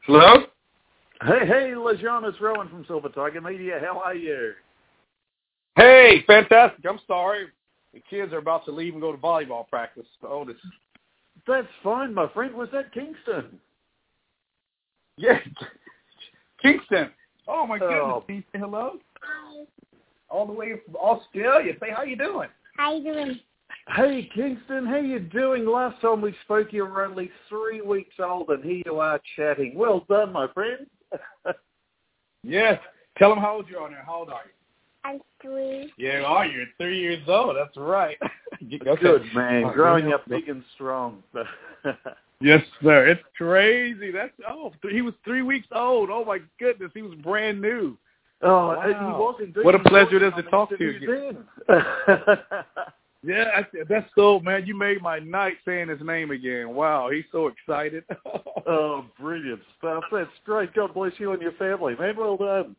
Hello? Hey, LeJean, it's Rowan from Silver Tiger Media. How are you? Hey, fantastic. I'm sorry. The kids are about to leave and go to volleyball practice. The oldest. That's fine, my friend. Was that Kingston? Yes. Kingston. Oh, my goodness. Can you say hello? Hi. All the way from Australia. Say, how you doing? How you doing? Hey, Kingston, how you doing? Last time we spoke, you were only 3 weeks old, and here you are chatting. Well done, my friend. Yes. Tell them how old you are now. How old are you? I'm 3. Yeah, you're 3 years old. That's right. Okay. Good, man. Growing up big and strong. Yes, sir. It's crazy. He was 3 weeks old. Oh, my goodness. He was brand new. Oh, wow. He was indeed. What a pleasure it is to talk to you. Yeah, that's so, man, you made my night saying his name again. Wow, he's so excited. Oh, brilliant stuff. That's great. God bless you and your family, man. Well done.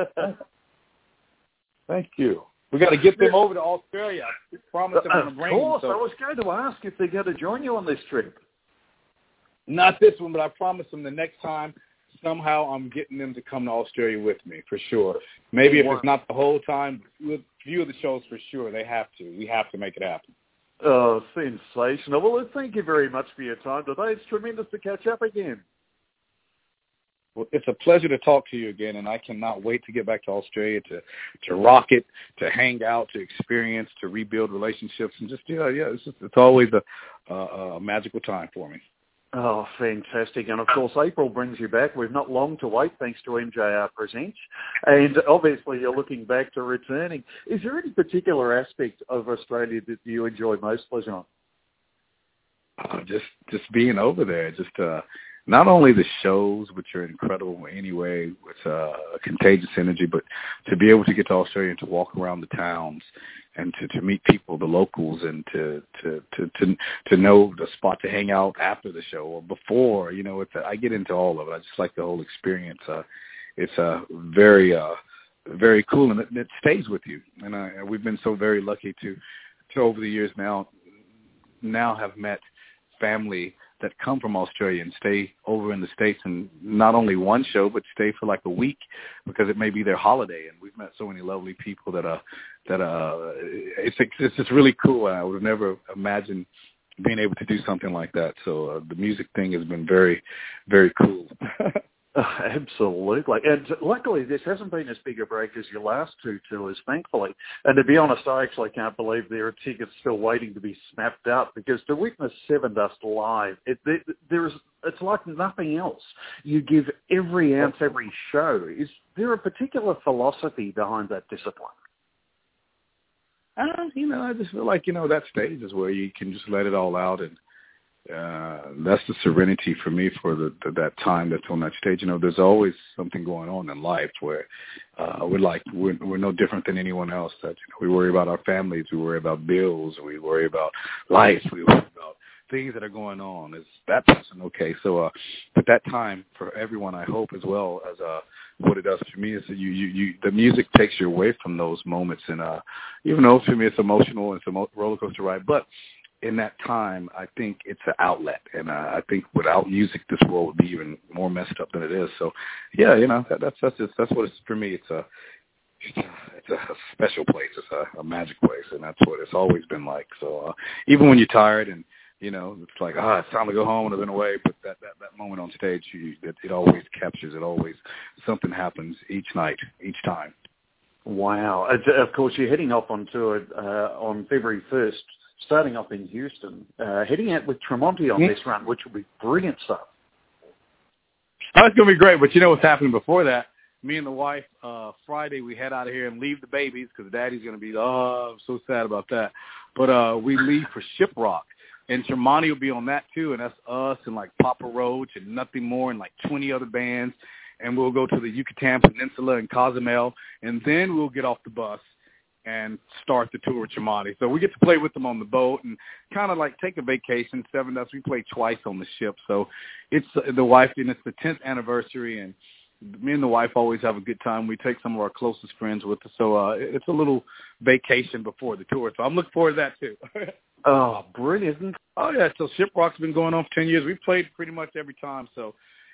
Thank you. We got to get them over to Australia. I promised them I'm going to bring them. Of course. I was going to ask if they're going to join you on this trip. Not this one, but I promised them the next time. Somehow I'm getting them to come to Australia with me, for sure. Maybe if it's not the whole time, with a few of the shows for sure. They have to. We have to make it happen. Oh, sensational. Well, thank you very much for your time today. It's tremendous to catch up again. Well, it's a pleasure to talk to you again, and I cannot wait to get back to Australia to rock it, to hang out, to experience, to rebuild relationships, and just, it's always a magical time for me. Oh, fantastic. And, of course, April brings you back. We've not long to wait, thanks to MJR Presents. And, obviously, you're looking back to returning. Is there any particular aspect of Australia that you enjoy most, LeJean? Just being over there. Just not only the shows, which are incredible anyway, with a contagious energy, but to be able to get to Australia and to walk around the towns and to meet people, the locals, and to know the spot to hang out after the show or before. I get into all of it. I just like the whole experience. It's very very cool, and it stays with you. And we've been so very lucky to over the years now have met family that come from Australia and stay over in the States, and not only one show, but stay for like a week because it may be their holiday. And we've met so many lovely people it's just really cool. I would have never imagined being able to do something like that. So the music thing has been very, very cool. Absolutely. And luckily, this hasn't been as big a break as your last two tours, thankfully. And to be honest, I actually can't believe there are tickets still waiting to be snapped up, because to witness Sevendust live, it's like nothing else. You give every ounce, every show. Is there a particular philosophy behind that discipline? I just feel like, that stage is where you can just let it all out, and that's the serenity for me for that time that's on that stage. There's always something going on in life where we're no different than anyone else. That we worry about our families, we worry about bills, we worry about life, we worry about things that are going on. Is that person okay? So, but that time for everyone, I hope, as well as what it does for me, is that the music takes you away from those moments, and even though for me it's emotional, it's a roller coaster ride, but in that time, I think it's an outlet, and I think without music, this world would be even more messed up than it is. So, yeah, that's what it's for me. It's a special place. It's a magic place, and that's what it's always been like. So, even when you're tired and it's like, it's time to go home and I've been away, but that moment on stage, it always captures it. Always something happens each night, each time. Wow! Of course, you're heading off on tour on February 1st. Starting off in Houston, heading out with Tremonti on this run, which will be brilliant stuff. Oh, it's going to be great, but what's happening before that? Me and the wife, Friday, we head out of here and leave the babies because Daddy's going to be, I'm so sad about that. But we leave for Shiprock, and Tremonti will be on that too, and that's us and like Papa Roach and Nothing More and like 20 other bands, and we'll go to the Yucatan Peninsula and Cozumel, and then we'll get off the bus and start the tour with Tremonti. So we get to play with them on the boat and kind of like take a vacation. Sevendust, we played twice on the ship. So it's the wife, and it's the 10th anniversary, and me and the wife always have a good time. We take some of our closest friends with us. So it's a little vacation before the tour. So I'm looking forward to that too. Oh, brilliant. Oh, yeah. So Shiprock's been going on for 10 years. We've played pretty much every time. So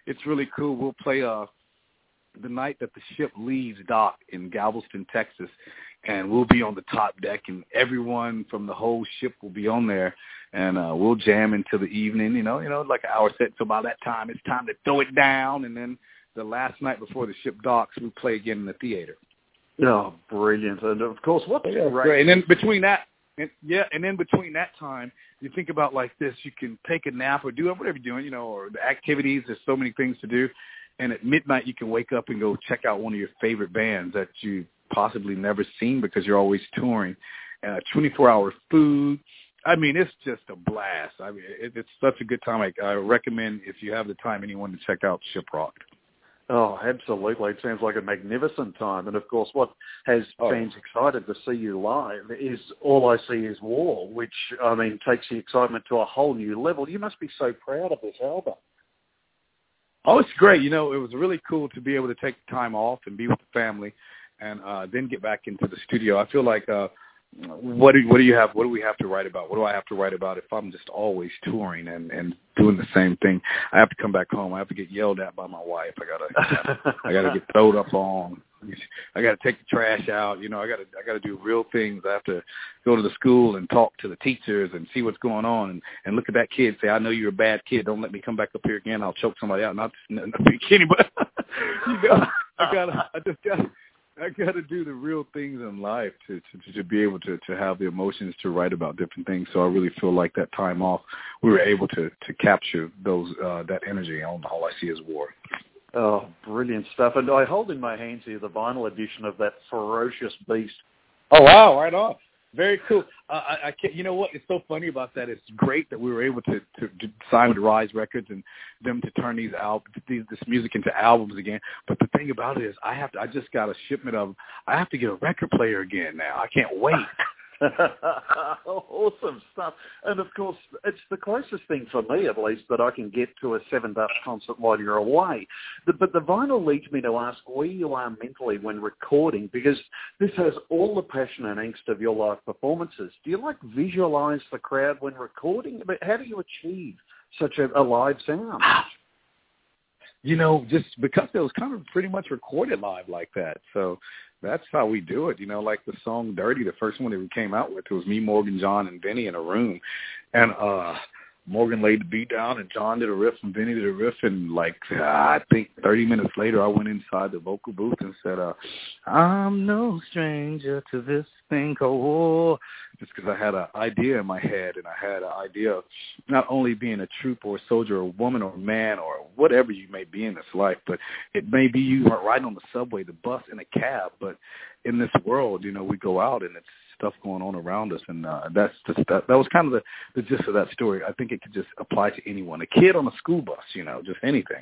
it's really cool. We'll play the night that the ship leaves dock in Galveston, Texas, and we'll be on the top deck, and everyone from the whole ship will be on there, and we'll jam into the evening, like an hour set. So by that time, it's time to throw it down, and then the last night before the ship docks, we play again in the theater. Oh, brilliant. And, of course, what's great. And then between that, between that time, you think about like this, you can take a nap or do whatever you're doing, or the activities. There's so many things to do. And at midnight, you can wake up and go check out one of your favorite bands that you possibly never seen because you're always touring. 24-hour food. I mean, it's just a blast. I mean, it's such a good time. I recommend, if you have the time, anyone to check out Shiprocked. Oh, absolutely. It sounds like a magnificent time. And, of course, what has fans excited to see you live is All I See Is War, which, I mean, takes the excitement to a whole new level. You must be so proud of this album. Oh, it's great. It was really cool to be able to take time off and be with the family and then get back into the studio. I feel like what do we have to write about? What do I have to write about if I'm just always touring and doing the same thing? I have to come back home. I have to get yelled at by my wife. I gotta get throwed up on. I gotta take the trash out. I gotta do real things. I have to go to the school and talk to the teachers and see what's going on and look at that kid and say, I know you're a bad kid. Don't let me come back up here again. I'll choke somebody out. Not be kidding, but I got to do the real things in life to be able to have the emotions to write about different things. So I really feel like that time off, we were able to capture those that energy on All I See Is War. Oh, brilliant stuff. And I hold in my hands here the vinyl edition of that Ferocious Beast. Oh, wow, right on. Very cool. I can't, you know what? It's so funny about that. It's great that we were able to sign with Rise Records and them to turn this music into albums again. But the thing about it is, I just got a shipment of. I have to get a record player again now. I can't wait. Awesome stuff. And of course, it's the closest thing for me, at least, that I can get to a Seven Dust concert while you're away. But the vinyl leads me to ask where you are mentally when recording, because this has all the passion and angst of your live performances. Do you visualize the crowd when recording? But how do you achieve such a live sound? Just because it was kind of pretty much recorded live like that. So that's how we do it. Like the song Dirty, the first one that we came out with, it was me, Morgan, John, and Vinny in a room. And Morgan laid the beat down, and John did a riff, and Vinny did a riff. And I think 30 minutes later, I went inside the vocal booth and said, I'm no stranger to this thing called war. Just because I had an idea in my head, and I had an idea of not only being a troop or a soldier or a woman or a man or whatever you may be in this life, but it may be you riding on the subway, the bus, in a cab. But in this world, we go out and it's stuff going on around us, and that was kind of the gist of that story. I think it could just apply to anyone, a kid on a school bus, just anything.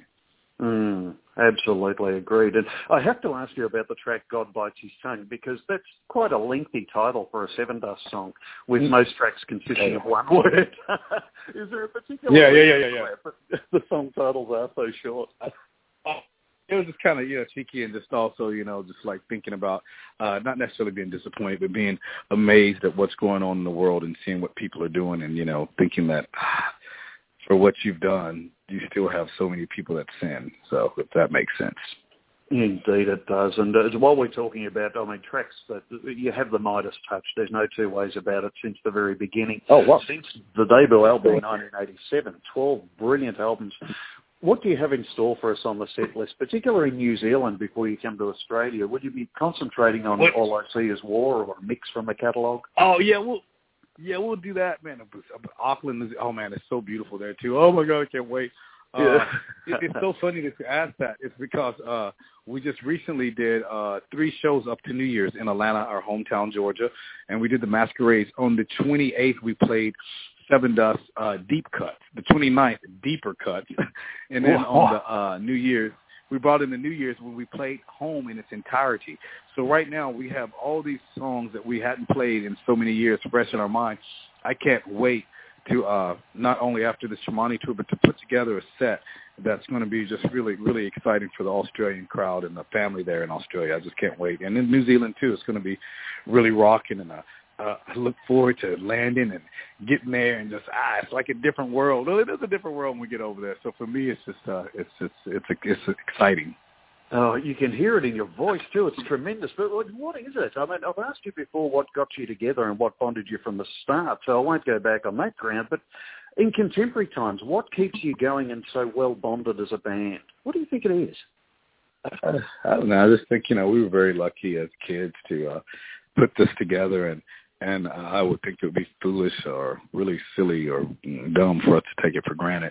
Absolutely agreed. And I have to ask you about the track God Bites His Tongue, because that's quite a lengthy title for a Seven Dust song, with most tracks consisting of one word. Is there a particular Yeah. the song titles are so short? It was just kind of, cheeky, and just also, just like thinking about not necessarily being disappointed, but being amazed at what's going on in the world and seeing what people are doing, and, thinking that for what you've done, you still have so many people that sin. So if that makes sense. Indeed it does. And while we're talking about, tracks that you have the Midas touch, there's no two ways about it since the very beginning. Oh, wow. Since the debut album in 1987, 12 brilliant albums. What do you have in store for us on the set list, particularly in New Zealand before you come to Australia? Would you be concentrating on All I See Is War or a mix from the catalogue? Oh, yeah, we'll do that, man. Auckland, it's so beautiful there, too. Oh, my God, I can't wait. It's so funny that you ask that. It's because we just recently did 3 shows up to New Year's in Atlanta, our hometown, Georgia, and we did the Masquerades. On the 28th, we played Seven Dust Deep Cuts. The 29th, Deeper Cuts. And then on the New Year's, we brought in the New Year's when we played Home in its entirety. So right now we have all these songs that we hadn't played in so many years fresh in our mind. I can't wait to not only after the Tremonti tour, but to put together a set that's going to be just really, really exciting for the Australian crowd and the family there in Australia. I just can't wait. And in New Zealand, too, it's going to be really rocking. And I look forward to landing and getting there and just it's like a different world. Well, it is a different world when we get over there. So for me, it's just it's exciting. Oh, you can hear it in your voice too. It's tremendous. But what is it? I mean, I've asked you before what got you together and what bonded you from the start, so I won't go back on that ground. But in contemporary times, what keeps you going and so well bonded as a band? What do you think it is? I don't know. I just think, we were very lucky as kids to put this together, and I would think it would be foolish or really silly or dumb for us to take it for granted.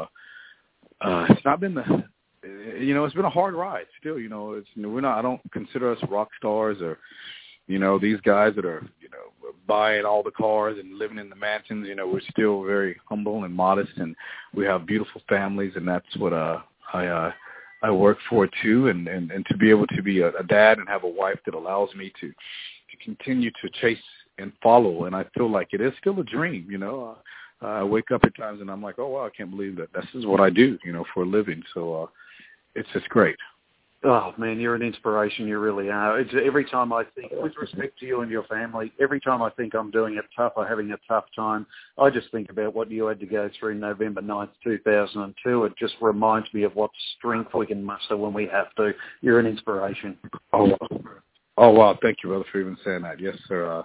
It's not been it's been a hard ride still. We're not. I don't consider us rock stars or, these guys that are, buying all the cars and living in the mansions. We're still very humble and modest, and we have beautiful families, and that's what I work for too. And to be able to be a dad and have a wife that allows me to continue to chase and follow, and I feel like it is still a dream. I wake up at times and I'm like, oh wow, I can't believe that this is what I do, for a living. So it's just great. Oh, man, you're an inspiration. You really are. Every time I think, with respect to you and your family, every time I think I'm doing it tough or having a tough time, I just think about what you had to go through November 9th, 2002. It just reminds me of what strength we can muster when we have to. You're an inspiration. Oh, wow. Thank you, brother, for even saying that. Yes, sir.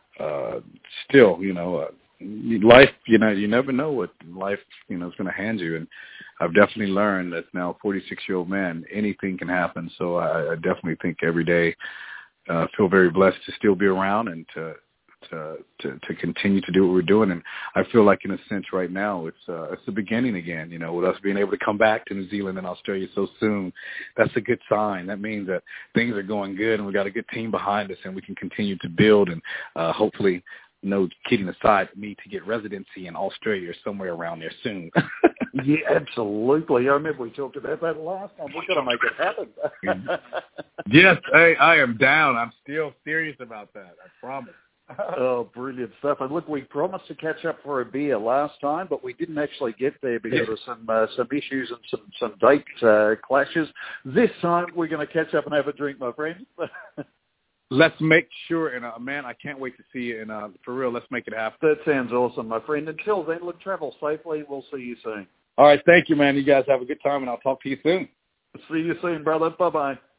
Still, life, you never know what life, is going to hand you. And I've definitely learned that now, 46-year-old man, anything can happen. So I definitely think every day feel very blessed to still be around and to continue to do what we're doing. And I feel like, in a sense, right now, it's the beginning again, with us being able to come back to New Zealand and Australia so soon. That's a good sign. That means that things are going good and we got a good team behind us and we can continue to build and hopefully, no kidding aside, me to get residency in Australia or somewhere around there soon. Yeah, absolutely. I remember we talked about that last time. We've got to make it happen. Yes, I am down. I'm still serious about that. I promise. Oh, brilliant stuff. And look, we promised to catch up for a beer last time, but we didn't actually get there because of some issues and some date clashes. This time we're going to catch up and have a drink, my friend. Let's make sure, and man, I can't wait to see you, and for real, let's make it happen. That sounds awesome, my friend. Until then, look, travel safely. We'll see you soon. All right, thank you, man. You guys have a good time, and I'll talk to you soon. See you soon, brother. Bye-bye.